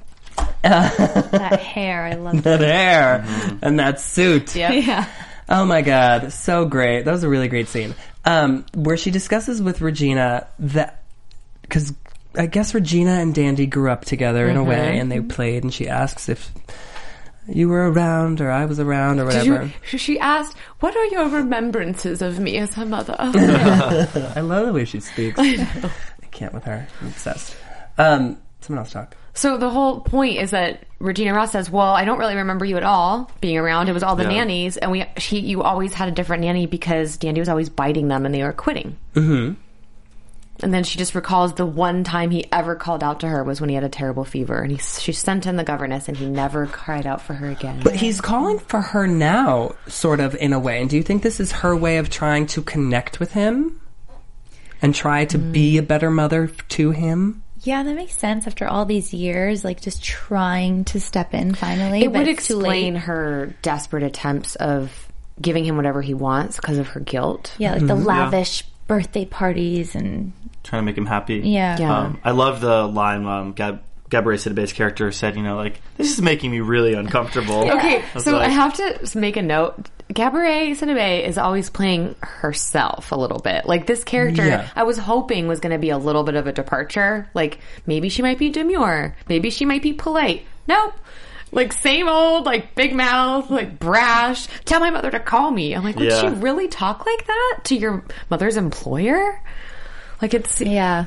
That hair, I love that hair and that suit. Yep. Yeah. Oh my God, so great. That was a really great scene. Where she discusses with Regina that, because I guess Regina and Dandy grew up together in a way, and they played, and she asks if you were around or I was around or whatever. She asked, what are your remembrances of me as her mother? I love the way she speaks. I can't with her. I'm obsessed. Someone else talk. So the whole point is that Regina Ross says, well, I don't really remember you at all being around. It was all the nannies, and you always had a different nanny because Dandy was always biting them and they were quitting. Mm-hmm. And then she just recalls the one time he ever called out to her was when he had a terrible fever, and she sent him the governess, and he never cried out for her again. But he's calling for her now, sort of, in a way. And do you think this is her way of trying to connect with him and try to be a better mother to him? Yeah, that makes sense after all these years, like just trying to step in finally. It would explain her desperate attempts of giving him whatever he wants because of her guilt. Yeah, like the lavish birthday parties and trying to make him happy. Yeah. I love the line Gabourey Sidibe's character said, this is making me really uncomfortable. Yeah. Okay, so I have to make a note. Gabourey Sidibe is always playing herself a little bit. Like, this character, I was hoping was going to be a little bit of a departure. Like, maybe she might be demure. Maybe she might be polite. Nope. Like, same old, like, big mouth, like, brash. Tell my mother to call me. I'm like, would she really talk like that to your mother's employer? Like, it's... Yeah.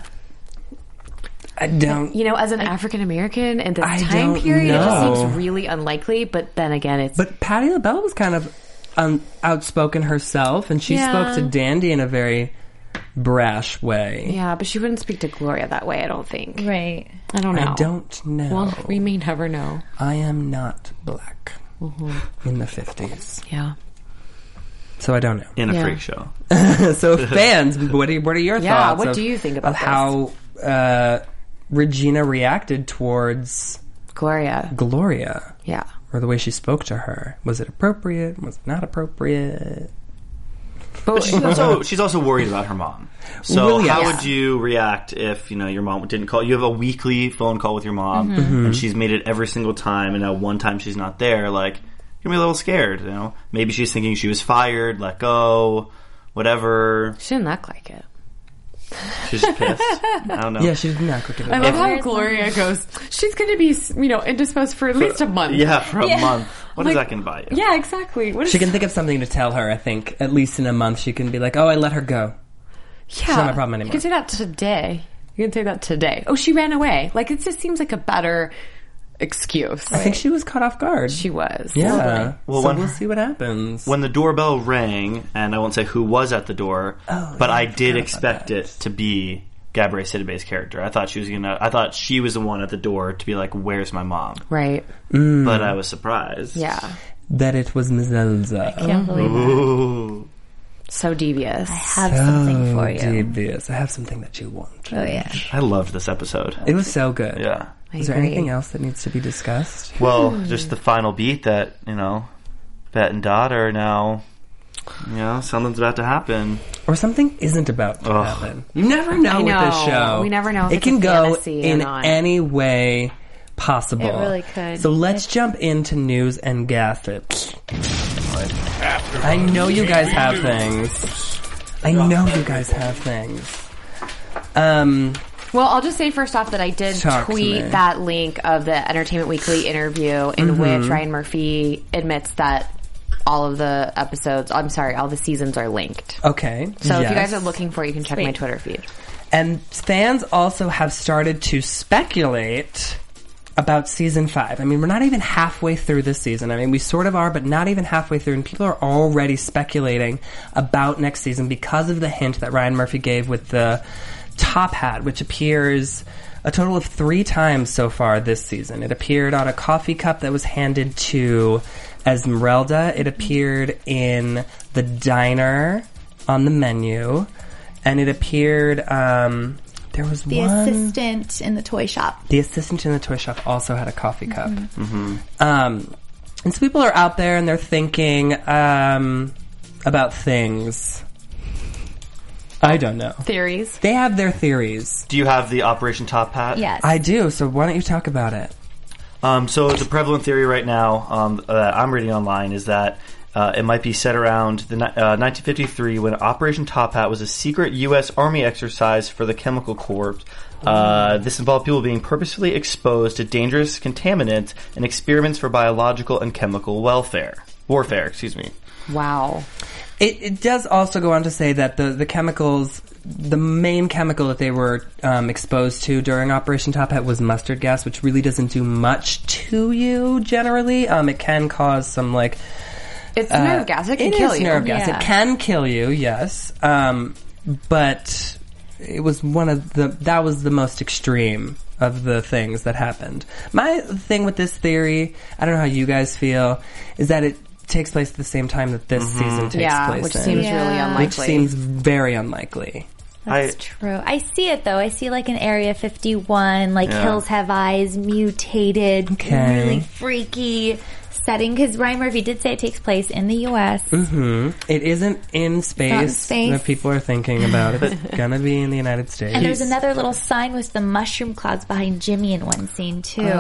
I don't... as an African-American in this time period, it just seems really unlikely, but then again, it's... But Patti LaBelle was kind of outspoken herself, and she spoke to Dandy in a very brash way. Yeah, but she wouldn't speak to Gloria that way, I don't think. Right. I don't know. I don't know. Well, we may never know. I am not black in the 50s. Yeah. So I don't know. In a freak show. So fans, what are your thoughts? Yeah, what do you think about how Regina reacted towards Gloria? Yeah. Or the way she spoke to her. Was it appropriate? Was it not appropriate? But she's also worried about her mom. So how would you react if, your mom didn't call? You have a weekly phone call with your mom, and she's made it every single time, and now one time she's not there, like, you're going to be a little scared, Maybe she's thinking she was fired, let go, whatever. She didn't act like it. She's just pissed. I don't know. Yeah, she didn't act like it. I love how Gloria goes, she's going to be, indisposed for at least a month. Yeah, for a month. What is that going to buy you? Yeah, exactly. She can think of something to tell her, I think. At least in a month, she can be like, oh, I let her go. Yeah. It's not my problem anymore. You can say that today. Oh, she ran away. Like, it just seems like a better excuse. I think she was caught off guard. She was. Yeah. Well, we'll see what happens. When the doorbell rang, and I won't say who was at the door, but I did expect it to be Gabourey Sidibe's character. I thought she was the one at the door to be like, where's my mom? Right. But I was surprised. Yeah. That it was Ms. Elza. I can't believe that. So devious. I have something for you. Devious. I have something that you want. Oh, yeah. I loved this episode. It was so good. Yeah. Is there anything else that needs to be discussed? Well, just the final beat that, Bet and Dot are now, something's about to happen. Or something isn't about to happen. You never know with this show. We never know if it it's can a go fantasy in or not. any way possible. It really could. So let's jump into news and gossip. I know you guys have things. I know you guys have things. Well, I'll just say first off that I did tweet that link of the Entertainment Weekly interview in which Ryan Murphy admits that all of the episodes, all the seasons are linked. Okay. So if you guys are looking for it, you can check my Twitter feed. And fans also have started to speculate about season 5. I mean, we're not even halfway through this season. I mean, we sort of are, but not even halfway through. And people are already speculating about next season because of the hint that Ryan Murphy gave with the top hat, which appears a total of 3 times so far this season. It appeared on a coffee cup that was handed to Esmeralda. It appeared in the diner on the menu. And it appeared, there was the assistant in the toy shop. The assistant in the toy shop also had a coffee cup. And so people are out there and they're thinking about things. I don't know. Theories. They have their theories. Do you have the Operation Top Hat? Yes. I do, so why don't you talk about it? So the prevalent theory right now that I'm reading online is that it might be set around 1953 when Operation Top Hat was a secret U.S. Army exercise for the Chemical Corps. This involved people being purposefully exposed to dangerous contaminants and experiments for biological and chemical warfare. Wow. It does also go on to say that the chemicals, the main chemical that they were exposed to during Operation Top Hat was mustard gas, which really doesn't do much to you generally. It can cause some it's nerve gas. It can kill you. It is nerve gas. It can kill you, yes. But it was that was the most extreme of the things that happened. My thing with this theory, I don't know how you guys feel, is that it takes place at the same time that this season takes place. Which seems really unlikely. Which seems very unlikely. That's true. I see it though. I see an Area 51, Hills Have Eyes, mutated, really freaky setting, because Ryan Murphy did say it takes place in the U.S. It isn't in space that people are thinking about. It's gonna be in the United States. And there's another little sign with the mushroom clouds behind Jimmy in one scene too. I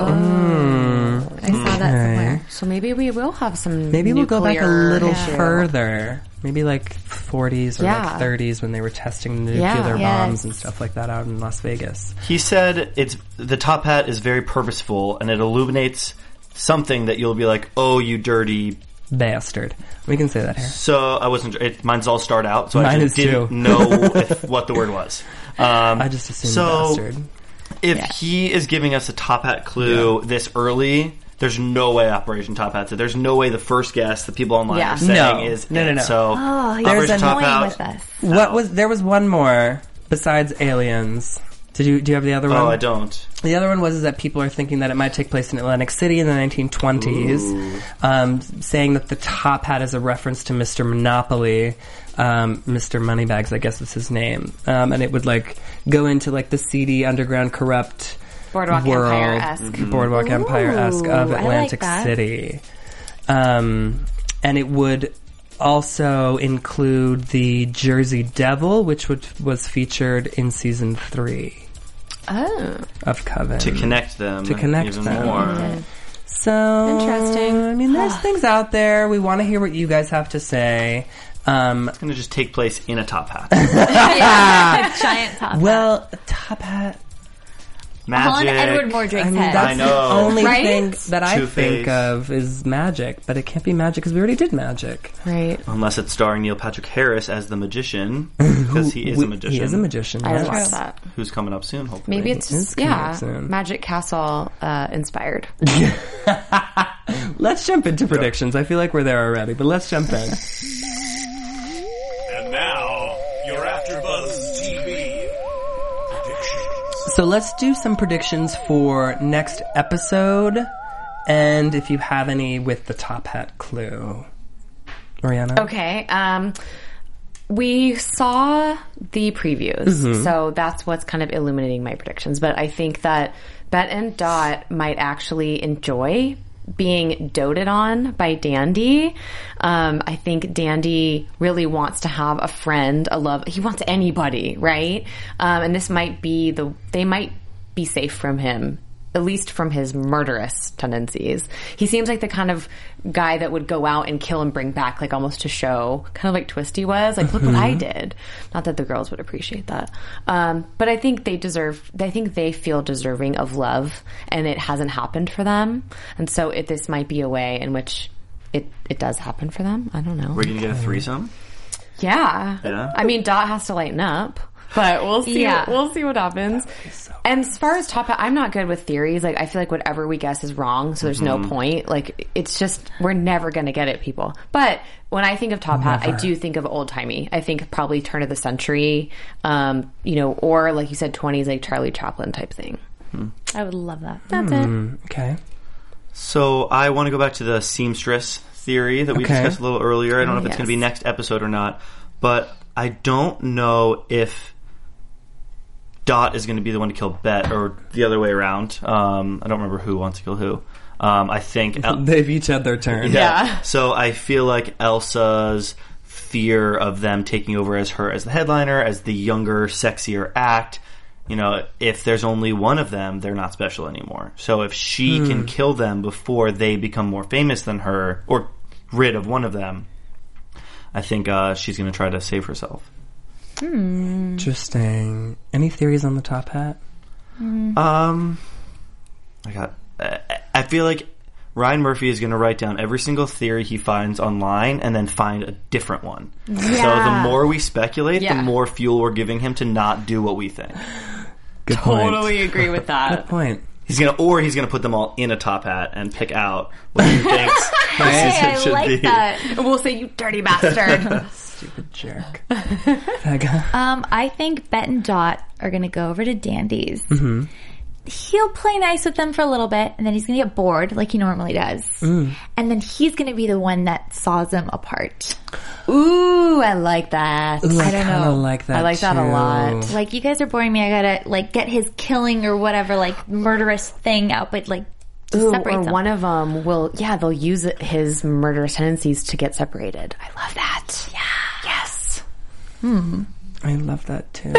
saw that somewhere. So maybe we will have some. Maybe we'll go back a little further. Maybe 40s or 30s when they were testing nuclear bombs and stuff like that out in Las Vegas. He said the top hat is very purposeful and it illuminates something that you'll be like, oh, you dirty bastard. We can say that here. So I wasn't. Mine's all starred out, so I just didn't know what the word was. I just assumed bastard. If he is giving us a top hat clue this early, there's no way Operation Top Hat's it. There's no way the first guess the people online are saying is no. So there's a Top Hat with us. There was one more besides aliens. Do you have the other one? Oh, I don't. The other one was that people are thinking that it might take place in Atlantic City in the 1920s, saying that the top hat is a reference to Mr. Monopoly, Mr. Moneybags, I guess is his name, and it would go into the seedy, underground, corrupt Boardwalk Empire-esque. Boardwalk Empire-esque of Atlantic City, and it would also include the Jersey Devil, which was featured in season 3. Of Coven. To connect them. Even more. So interesting. I mean, there's things out there. We want to hear what you guys have to say. It's going to just take place in a top hat. Giant top hat. Well, top hat. Magic. On Edward Mordrake's head. That's the only right? thing that I Two-Face. think of is magic, but it can't be magic because we already did magic. Right. Unless it's starring Neil Patrick Harris as the magician, because he is a magician. He is a magician, I yes. love that. Who's coming up soon, hopefully. Maybe it's It's coming up soon. Magic Castle inspired. Let's jump into predictions. I feel like we're there already, but let's jump in. And now, your AfterBuzz TV predictions. So let's do some predictions for next episode, and if you have any with the top hat clue. Mariana? Okay. We saw the previews, so that's what's kind of illuminating my predictions. But I think that Bet and Dot might actually enjoy being doted on by Dandy. I think Dandy really wants to have a friend, a love. He wants anybody, right? And this might be they might be safe from him at least from his murderous tendencies. He seems like the kind of guy that would go out and kill and bring back, like almost to show, kind of like Twisty was. Like, look what I did. Not that the girls would appreciate that. But I think they feel deserving of love, and it hasn't happened for them. And so this might be a way in which it does happen for them. I don't know. We're going to get a threesome? Yeah. I mean, Dot has to lighten up. But we'll see. Yeah. We'll see what happens. So and as far as top hat, I'm not good with theories. Like, I feel like whatever we guess is wrong, so there's no point. Like, it's just, we're never going to get it, people. But when I think of top hat, I do think of old timey. I think probably turn of the century, or like you said, 20s, like Charlie Chaplin type thing. I would love that. That's it. Okay. So I want to go back to the seamstress theory that we discussed a little earlier. I don't know if it's going to be next episode or not, but I don't know if Dot is going to be the one to kill Bet, or the other way around. I don't remember who wants to kill who. I think they've each had their turn. Yeah. So I feel like Elsa's fear of them taking over as the headliner, as the younger, sexier act. If there's only one of them, they're not special anymore. So if she can kill them before they become more famous than her, or rid of one of them, I think she's going to try to save herself. Interesting. Any theories on the top hat? I feel like Ryan Murphy is going to write down every single theory he finds online and then find a different one. Yeah. So the more we speculate, the more fuel we're giving him to not do what we think. Good point. Totally agree with that. Good point. He's gonna put them all in a top hat and pick out what he thinks I should like be. that. We'll say, you dirty bastard. Stupid jerk. Pega? I think Bet and Dot are going to go over to Dandy's. He'll play nice with them for a little bit, and then he's going to get bored like he normally does. And then he's going to be the one that saws them apart. Ooh, I like that. Ooh, I don't know. Like that I like that a lot. Like, you guys are boring me. I gotta, like, get his killing or whatever, like, murderous thing out, but, like, separate them. One of them they'll use his murderous tendencies to get separated. I love that. Yeah. Yes. I love that too.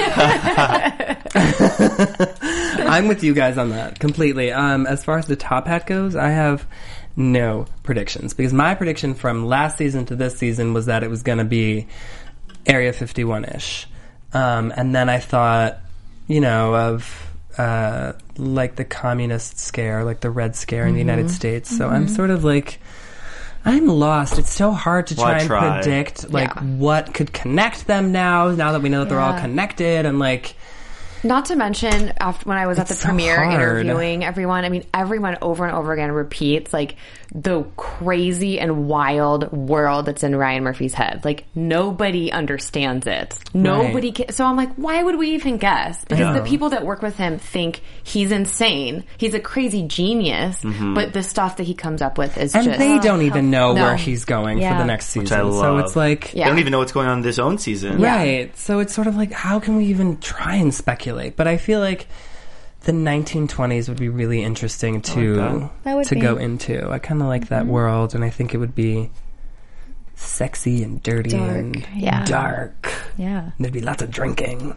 I'm with you guys on that completely. As far as the top hat goes, I have no predictions, because my prediction from last season to this season was that it was going to be Area 51-ish. And then I thought, of like the communist scare, like the Red Scare in the United States. So I'm sort of like, I'm lost. It's so hard to try and predict what could connect them now that we know that they're all connected, and like, not to mention, when I was at the premiere interviewing everyone, I mean, everyone over and over again repeats, like, the crazy and wild world that's in Ryan Murphy's head. Like, nobody understands it. Nobody can. So I'm like, why would we even guess? Because the people that work with him think he's insane. He's a crazy genius, but the stuff that he comes up with is and they don't even know where he's going for the next season. Which I love. So it's like, they don't even know what's going on in this own season. Right. So it's sort of like, how can we even try and speculate? But I feel like the 1920s would be really interesting to go into. I kind of like that world, and I think it would be sexy and dirty and dark. Yeah. And there'd be lots of drinking.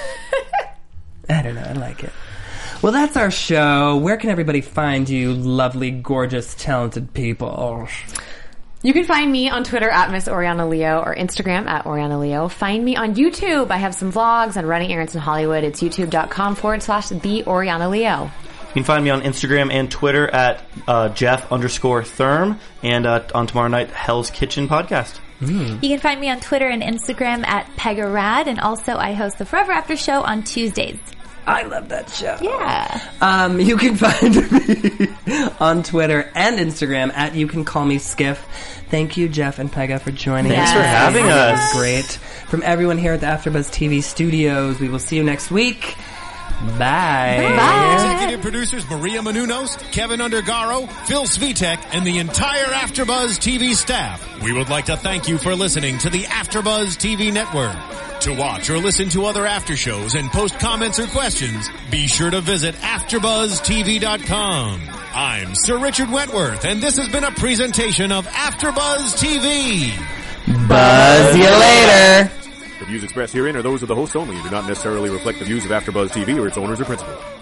I don't know. I like it. Well, that's our show. Where can everybody find you, lovely, gorgeous, talented people? You can find me on Twitter at Miss Oriana Leo, or Instagram at Oriana Leo. Find me on YouTube. I have some vlogs on running errands in Hollywood. It's youtube.com/The Oriana Leo. You can find me on Instagram and Twitter at Jeff_Therm, and on tomorrow night, Hell's Kitchen podcast. You can find me on Twitter and Instagram at Pegarad, and also I host the Forever After show on Tuesdays. I love that show. Yeah. You can find me on Twitter and Instagram at You Can Call Me Skiff. Thank you, Jeff and Pega, for joining us. Thanks for having us. It was great. From everyone here at the AfterBuzz TV studios, we will see you next week. Bye. Bye. Executive producers Maria Menounos, Kevin Undergaro, Phil Svitek, and the entire AfterBuzz TV staff. We would like to thank you for listening to the AfterBuzz TV network. To watch or listen to other after shows and post comments or questions, be sure to visit AfterBuzzTV.com. I'm Sir Richard Wentworth, and this has been a presentation of AfterBuzz TV. Buzz you later. The views expressed herein are those of the hosts only and do not necessarily reflect the views of AfterBuzz TV or its owners or principals.